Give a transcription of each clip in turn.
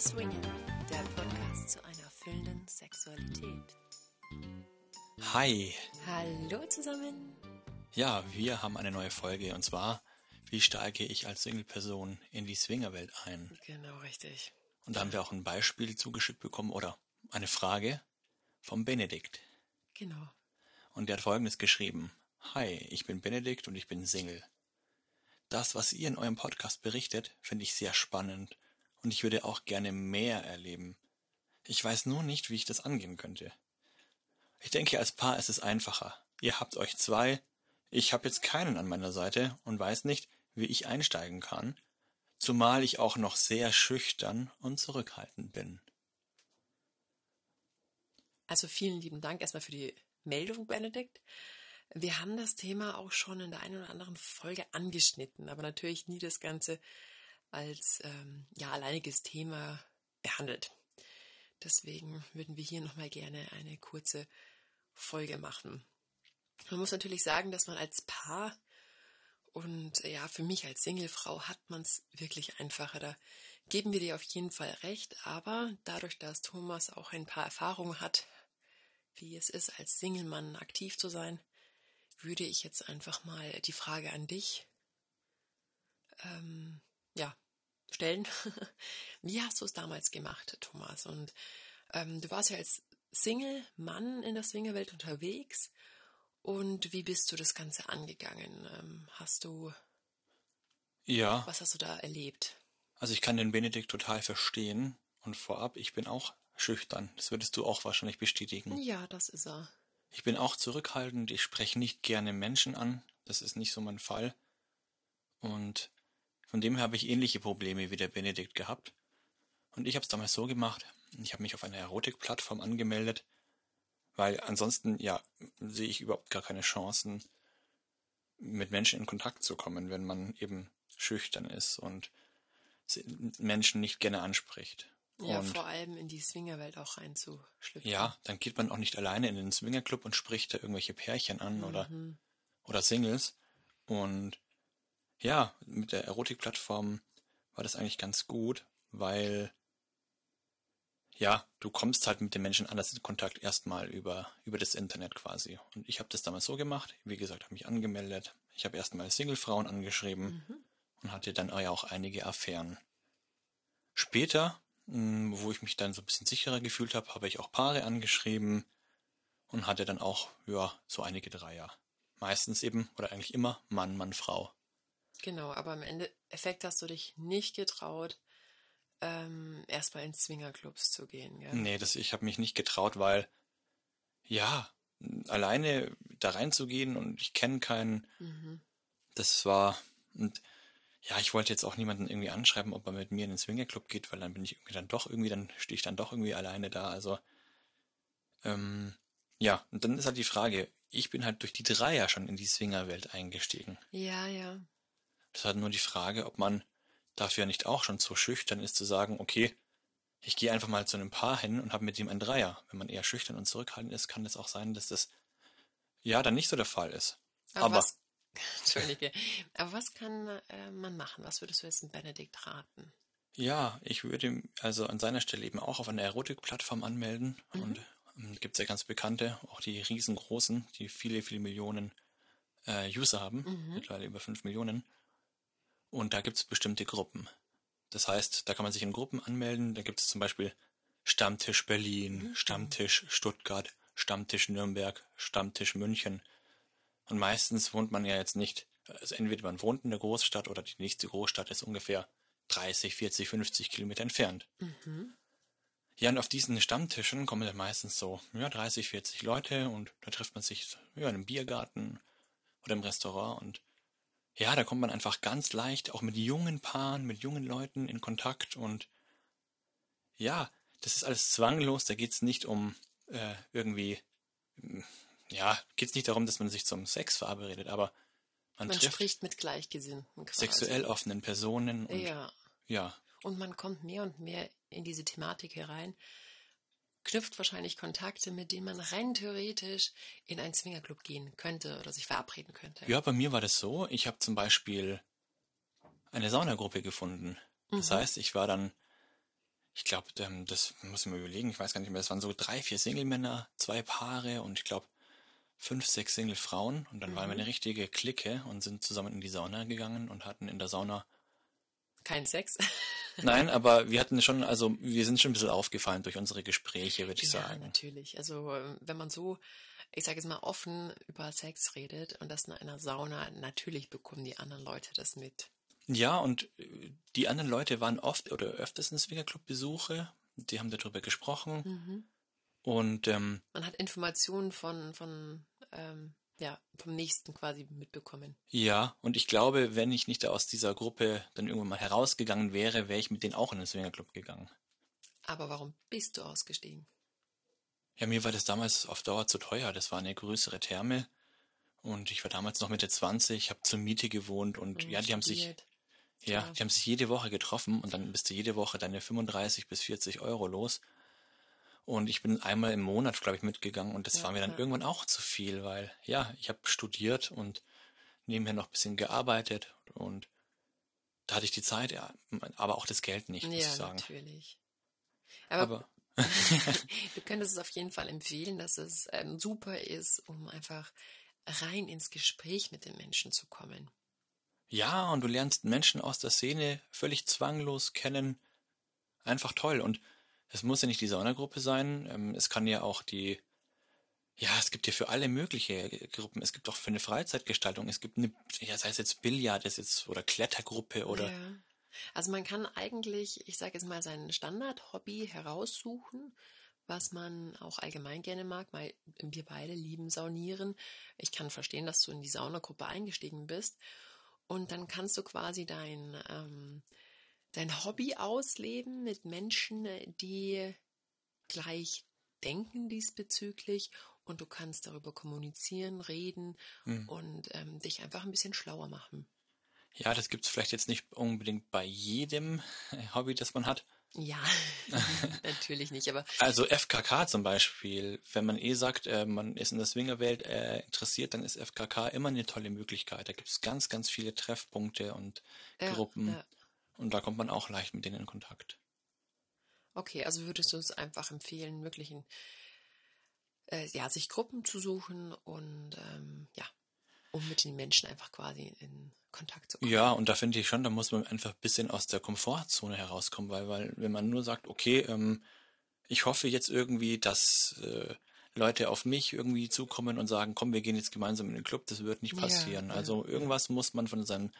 Swingen, der Podcast zu einer erfüllenden Sexualität. Hi. Hallo zusammen. Ja, wir haben eine neue Folge und zwar, wie steige ich als Single-Person in die Swingerwelt ein? Genau, richtig. Und da haben wir auch ein Beispiel zugeschickt bekommen oder eine Frage vom Benedikt. Genau. Und der hat Folgendes geschrieben. Hi, ich bin Benedikt und ich bin Single. Das, was ihr in eurem Podcast berichtet, finde ich sehr spannend und ich würde auch gerne mehr erleben. Ich weiß nur nicht, wie ich das angehen könnte. Ich denke, als Paar ist es einfacher. Ihr habt euch zwei, ich habe jetzt keinen an meiner Seite und weiß nicht, wie ich einsteigen kann, zumal ich auch noch sehr schüchtern und zurückhaltend bin. Also vielen lieben Dank erstmal für die Meldung, Benedikt. Wir haben das Thema auch schon in der einen oder anderen Folge angeschnitten, aber natürlich nie das Ganze als alleiniges Thema behandelt. Deswegen würden wir hier nochmal gerne eine kurze Folge machen. Man muss natürlich sagen, dass man als Paar und für mich als Singlefrau hat man es wirklich einfacher. Da geben wir dir auf jeden Fall recht, aber dadurch, dass Thomas auch ein paar Erfahrungen hat, wie es ist, als Single-Mann aktiv zu sein, würde ich jetzt einfach mal die Frage an dich stellen. Wie hast du es damals gemacht, Thomas? Und du warst ja als Single-Mann in der Swingerwelt unterwegs. Und wie bist du das Ganze angegangen? Ja, Was hast du da erlebt? also ich kann den Benedikt total verstehen und vorab, ich bin auch schüchtern. Das würdest du auch wahrscheinlich bestätigen. Ja, das ist er. Ich bin auch zurückhaltend, ich spreche nicht gerne Menschen an, das ist nicht so mein Fall. Und von dem her habe ich ähnliche Probleme wie der Benedikt gehabt. Und ich habe es damals so gemacht, ich habe mich auf einer Erotikplattform angemeldet, weil ansonsten, sehe ich überhaupt gar keine Chancen, mit Menschen in Kontakt zu kommen, wenn man eben schüchtern ist und Menschen nicht gerne anspricht. Ja, Und vor allem in die Swingerwelt auch reinzuschlüpfen. ja, dann geht man auch nicht alleine in den Swingerclub und spricht da irgendwelche Pärchen an oder Singles. Und ja, mit der Erotikplattform war das eigentlich ganz gut, weil ja, du kommst halt mit den Menschen anders in Kontakt erstmal über das Internet quasi. Und ich habe das damals so gemacht, wie gesagt, habe mich angemeldet. Ich habe erstmal Singlefrauen angeschrieben und hatte dann auch einige Affären. Später, wo ich mich dann so ein bisschen sicherer gefühlt habe, habe ich auch Paare angeschrieben und hatte dann auch, so einige Dreier. Meistens eben, oder eigentlich immer, Mann, Mann, Frau. Genau, aber im Endeffekt hast du dich nicht getraut, erstmal in Swingerclubs zu gehen, gell? Nee, ich habe mich nicht getraut, weil, alleine da reinzugehen und ich kenne keinen, das war, und ich wollte jetzt auch niemanden irgendwie anschreiben, ob er mit mir in den Swingerclub geht, weil dann bin ich dann stehe ich dann doch irgendwie alleine da, also, und dann ist halt die Frage, ich bin halt durch die Dreier schon in die Swingerwelt eingestiegen. Ja, ja. Das ist halt nur die Frage, ob man dafür nicht auch schon so schüchtern ist, zu sagen, okay, ich gehe einfach mal zu einem Paar hin und habe mit dem einen Dreier. Wenn man eher schüchtern und zurückhaltend ist, kann es auch sein, dass das dann nicht so der Fall ist. Aber Entschuldige, aber was kann man machen? Was würdest du jetzt dem Benedikt raten? ja, ich würde also an seiner Stelle eben auch auf einer Erotikplattform anmelden. Und gibt es ja ganz bekannte, auch die riesengroßen, die viele, viele Millionen User haben, mittlerweile über 5 Millionen. Und da gibt es bestimmte Gruppen. Das heißt, da kann man sich in Gruppen anmelden. Da gibt es zum Beispiel Stammtisch Berlin, Stammtisch Stuttgart, Stammtisch Nürnberg, Stammtisch München. Und meistens wohnt man ja jetzt nicht, also entweder man wohnt in der Großstadt oder die nächste Großstadt ist ungefähr 30, 40, 50 Kilometer entfernt. Ja, und auf diesen Stammtischen kommen dann meistens so 30, 40 Leute und da trifft man sich in einem Biergarten oder im Restaurant und ja, da kommt man einfach ganz leicht auch mit jungen Paaren, mit jungen Leuten in Kontakt und ja, das ist alles zwanglos, da geht's nicht um geht's nicht darum, dass man sich zum Sex verabredet, aber man trifft spricht mit Gleichgesinnten quasi. Sexuell offenen Personen und ja. Und man kommt mehr und mehr in diese Thematik herein, knüpft wahrscheinlich Kontakte, mit denen man rein theoretisch in einen Swingerclub gehen könnte oder sich verabreden könnte. Ja, bei mir war das so, ich habe zum Beispiel eine Saunagruppe gefunden. Das heißt, ich war dann Ich glaube, das muss ich mir überlegen, ich weiß gar nicht mehr, das waren so 3, 4 Single-Männer, 2 Paare und ich glaube 5, 6 Single-Frauen und dann waren wir Mhm. eine richtige Clique und sind zusammen in die Sauna gegangen und hatten in der Sauna, Kein Sex? nein, aber wir hatten schon, also wir sind schon ein bisschen aufgefallen durch unsere Gespräche, würde ich Ja, sagen. natürlich. Also wenn man so, ich sage jetzt mal, offen über Sex redet und das in einer Sauna, natürlich bekommen die anderen Leute das mit. Ja, und die anderen Leute waren oft oder öfters in Swingerclub-Besuche, die haben darüber gesprochen Mhm. und Man hat Informationen ja, vom Nächsten quasi mitbekommen. ja, und ich glaube, wenn ich nicht aus dieser Gruppe dann irgendwann mal herausgegangen wäre, wäre ich mit denen auch in den Swingerclub gegangen. Aber warum bist du ausgestiegen? Ja, mir war das damals auf Dauer zu teuer. Das war eine größere Therme und ich war damals noch Mitte 20, habe zur Miete gewohnt und ja, Studiert, klar. die haben sich jede Woche getroffen und dann bist du jede Woche deine 35 bis 40 Euro los. Und ich bin einmal im Monat, glaube ich, mitgegangen und das Ja, war mir dann ja. irgendwann auch zu viel, weil ja, ich habe studiert und nebenher noch ein bisschen gearbeitet und da hatte ich die Zeit, ja, aber auch das Geld nicht, muss ich Ja, sagen. natürlich. Aber Aber du könntest es auf jeden Fall empfehlen, dass es super ist, um einfach rein ins Gespräch mit den Menschen zu kommen. ja, und du lernst Menschen aus der Szene völlig zwanglos kennen. Einfach toll. Und es muss ja nicht die Saunagruppe sein. Es kann ja auch ja, es gibt ja für alle mögliche Gruppen. Es gibt auch für eine Freizeitgestaltung. Es gibt ja, sei es jetzt Billard, ist jetzt oder Klettergruppe oder Ja. Also man kann eigentlich, ich sage jetzt mal, sein Standard-Hobby heraussuchen, was man auch allgemein gerne mag, weil wir beide lieben Saunieren. Ich kann verstehen, dass du in die Saunagruppe eingestiegen bist. Und dann kannst du quasi dein Hobby ausleben mit Menschen, die gleich denken diesbezüglich und du kannst darüber kommunizieren, reden hm. und dich einfach ein bisschen schlauer machen. Ja, das gibt's vielleicht jetzt nicht unbedingt bei jedem Hobby, das man hat. Ja, natürlich nicht, aber Also FKK zum Beispiel, wenn man sagt, man ist in der Swingerwelt interessiert, dann ist FKK immer eine tolle Möglichkeit. Da gibt's ganz, ganz viele Treffpunkte und ja, Gruppen ja. und da kommt man auch leicht mit denen in Kontakt. Okay, also würdest du es einfach empfehlen, wirklich ja, sich Gruppen zu suchen und ja, um mit den Menschen einfach quasi in Kontakt zu Ja, kommen. und da finde ich schon, da muss man einfach ein bisschen aus der Komfortzone herauskommen, weil wenn man nur sagt, okay, ich hoffe jetzt irgendwie, dass Leute auf mich irgendwie zukommen und sagen, komm, wir gehen jetzt gemeinsam in den Club, das wird nicht Ja, passieren. ja, Also ja. irgendwas muss man von seinem,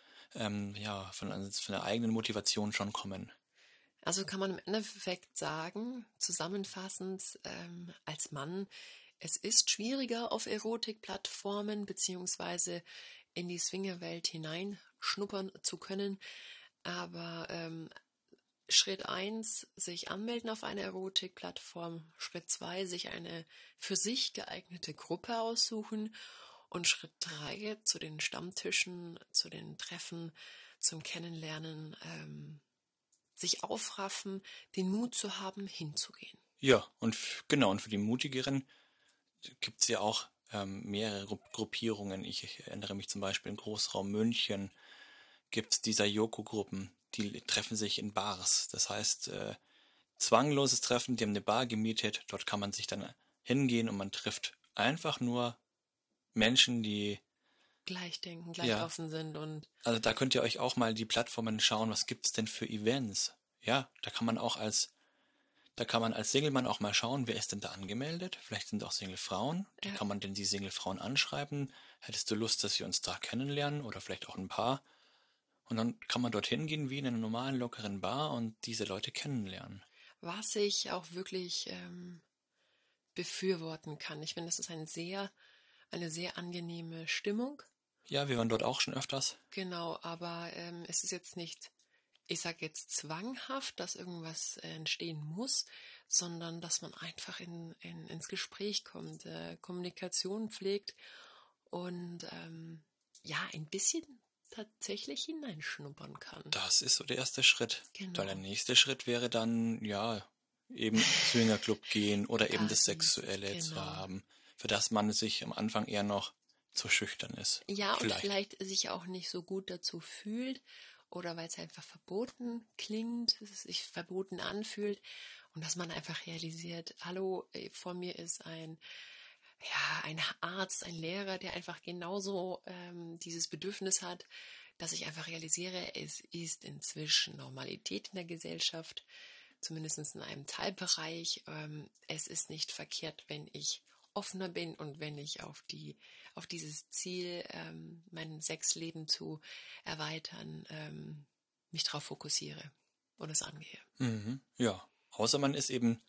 ja, von der eigenen Motivation schon kommen. Also kann man im Endeffekt sagen, zusammenfassend als Mann, es ist schwieriger auf Erotikplattformen beziehungsweise in die Swingerwelt hineinschnuppern zu können, aber Schritt eins sich anmelden auf eine Erotikplattform. Schritt 2 sich eine für sich geeignete Gruppe aussuchen. Und Schritt 3 zu den Stammtischen, zu den Treffen, zum Kennenlernen, sich aufraffen, den Mut zu haben, hinzugehen. Ja, und genau, und für die Mutigeren gibt's ja auch mehrere Gruppierungen. Ich erinnere mich zum Beispiel im Großraum München gibt's die Sayoko-Gruppen, die treffen sich in Bars. Das heißt, zwangloses Treffen, die haben eine Bar gemietet, dort kann man sich dann hingehen und man trifft einfach nur Menschen, die, Gleich denken, gleich ja, offen sind und also da könnt ihr euch auch mal die Plattformen schauen, was gibt's denn für Events? Ja, da kann man als Single-Mann auch mal schauen, wer ist denn da angemeldet? Vielleicht sind auch Single-Frauen. Da ja, kann man denn die Single-Frauen anschreiben. Hättest du Lust, dass wir uns da kennenlernen? Oder vielleicht auch ein Paar. Und dann kann man dorthin gehen wie in einer normalen, lockeren Bar und diese Leute kennenlernen. was ich auch wirklich befürworten kann. Ich finde, das ist eine sehr angenehme Stimmung. Ja, wir waren dort auch schon öfters. Genau, aber es ist jetzt nicht, ich sage jetzt zwanghaft, dass irgendwas entstehen muss, sondern dass man einfach ins Gespräch kommt, Kommunikation pflegt und ja, ein bisschen tatsächlich hineinschnuppern kann. Das ist so der erste Schritt. Dann der Genau. nächste Schritt wäre dann, ja, eben Swingerclub gehen oder eben das Das nächste, Sexuelle zu genau. haben, für das man sich am Anfang eher noch zu schüchtern ist. Ja, und Vielleicht. vielleicht sich auch nicht so gut dazu fühlt oder weil es einfach verboten klingt, es sich verboten anfühlt und dass man einfach realisiert, hallo, vor mir ist ein Arzt, ein Lehrer, der einfach genauso dieses Bedürfnis hat, dass ich einfach realisiere, es ist inzwischen Normalität in der Gesellschaft, zumindest in einem Teilbereich. Es ist nicht verkehrt, wenn ich offener bin und wenn ich auf dieses Ziel, mein Sexleben zu erweitern, mich darauf fokussiere und es angehe. Mhm. Ja, außer man ist eben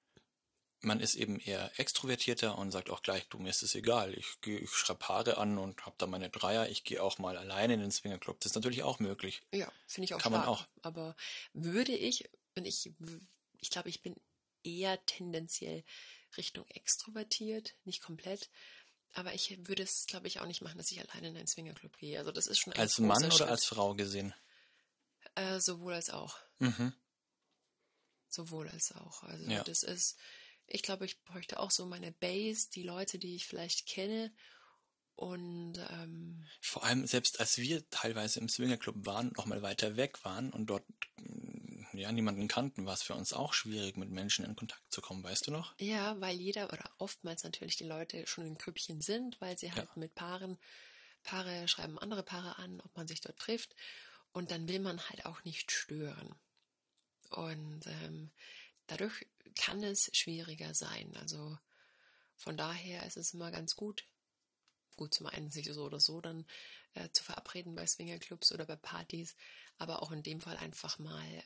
eher extrovertierter und sagt auch gleich, du, mir ist es egal, ich schreibe Paare an und habe da meine Dreier, ich gehe auch mal alleine in den Swingerclub. Das ist natürlich auch möglich. Ja, finde ich auch Kann stark. man auch. Aber würde ich glaube, ich bin eher tendenziell Richtung extrovertiert, nicht komplett. Aber ich würde es, glaube ich, auch nicht machen, dass ich alleine in einen Swingerclub gehe. Also das ist schon ein Als großer Mann oder Schritt. als Frau gesehen? Sowohl als auch. Mhm. Sowohl als auch. Also Ja. das ist, ich glaube, ich bräuchte auch so meine Base, die Leute, die ich vielleicht kenne. Und Vor allem, selbst als wir teilweise im Swingerclub waren, noch mal weiter weg waren und dort niemanden kannten, war es für uns auch schwierig, mit Menschen in Kontakt zu kommen, weißt du noch? ja, weil jeder oder oftmals natürlich die Leute schon in Grüppchen sind, weil sie halt mit Paare schreiben andere Paare an, ob man sich dort trifft. Und dann will man halt auch nicht stören. Und dadurch kann es schwieriger sein. Also von daher ist es immer ganz gut zum einen sich so oder so dann zu verabreden bei Swingerclubs oder bei Partys, aber auch in dem Fall einfach mal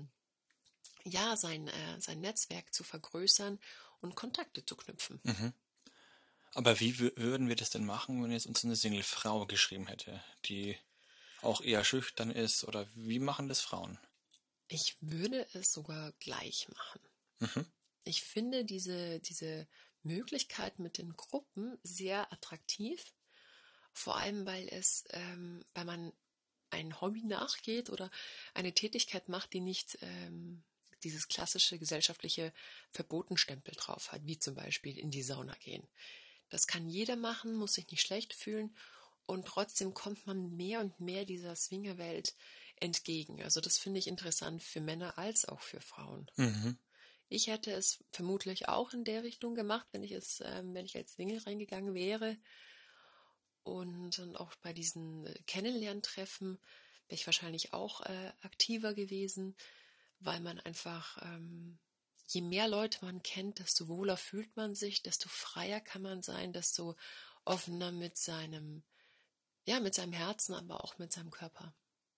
sein Netzwerk zu vergrößern und Kontakte zu knüpfen. Mhm. Aber wie würden wir das denn machen, wenn jetzt uns eine Single-Frau geschrieben hätte, die auch eher schüchtern ist, oder wie machen das Frauen? Ich würde es sogar gleich machen. Mhm. Ich finde diese Möglichkeit mit den Gruppen sehr attraktiv, vor allem weil man ein Hobby nachgeht oder eine Tätigkeit macht, die nicht dieses klassische gesellschaftliche Verbotenstempel drauf hat, wie zum Beispiel in die Sauna gehen. Das kann jeder machen, muss sich nicht schlecht fühlen und trotzdem kommt man mehr und mehr dieser Swingerwelt entgegen. Also das finde ich interessant für Männer als auch für Frauen. Mhm. Ich hätte es vermutlich auch in der Richtung gemacht, wenn ich als Single reingegangen wäre. Und dann auch bei diesen Kennenlerntreffen wäre ich wahrscheinlich auch aktiver gewesen, weil man einfach, je mehr Leute man kennt, desto wohler fühlt man sich, desto freier kann man sein, desto offener mit seinem Herzen, aber auch mit seinem Körper.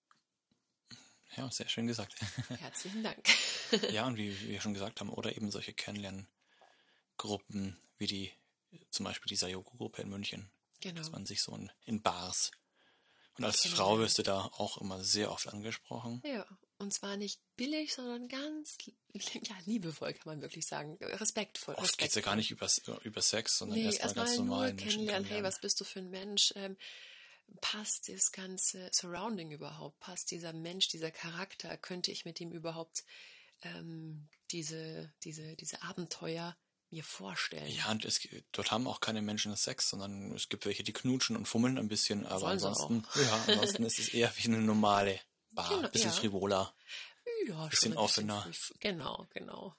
Ja, sehr schön gesagt. Herzlichen Dank. Ja, und wie wir schon gesagt haben, oder eben solche Kennenlerngruppen wie zum Beispiel die Sayoko-Gruppe in München. Genau. Dass man sich so in Bars. Und als Frau wirst du da auch immer sehr oft angesprochen. Ja, und zwar nicht billig, sondern ganz liebevoll, kann man wirklich sagen. Respektvoll. Oft geht es ja gar nicht über Sex, sondern erstmal ganz nur normal kennenlernen. Hey, was bist du für ein Mensch? Passt das ganze Surrounding überhaupt? Passt dieser Mensch, dieser Charakter? Könnte ich mit ihm überhaupt diese Abenteuer mir vorstellen? Ja, und dort haben auch keine Menschen Sex, sondern es gibt welche, die knutschen und fummeln ein bisschen, aber ansonsten ist es eher wie eine normale Bar, ein bisschen frivoler, ein bisschen offener. Genau.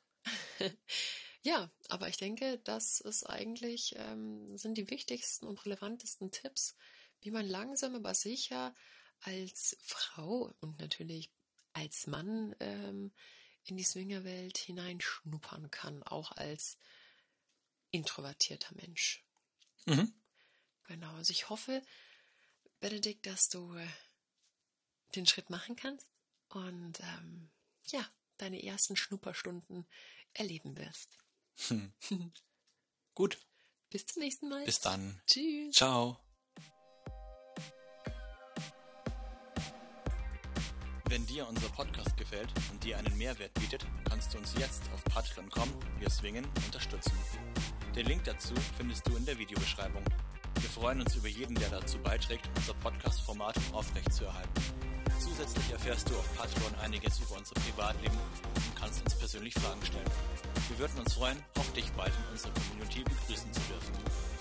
Ja, aber ich denke, das ist eigentlich, sind die wichtigsten und relevantesten Tipps, wie man langsam aber sicher als Frau und natürlich als Mann in die Swingerwelt hineinschnuppern kann, auch als introvertierter Mensch. Mhm. Genau, also ich hoffe, Benedikt, dass du den Schritt machen kannst und deine ersten Schnupperstunden erleben wirst. Gut. Bis zum nächsten Mal. Bis dann. Tschüss. Ciao. Wenn dir unser Podcast gefällt und dir einen Mehrwert bietet, kannst du uns jetzt auf Patreon.com, wir swingen, unterstützen. Den Link dazu findest du in der Videobeschreibung. Wir freuen uns über jeden, der dazu beiträgt, unser Podcast-Format aufrechtzuerhalten. Zusätzlich erfährst du auf Patreon einiges über unser Privatleben und kannst uns persönlich Fragen stellen. Wir würden uns freuen, auch dich bald in unserer Community begrüßen zu dürfen.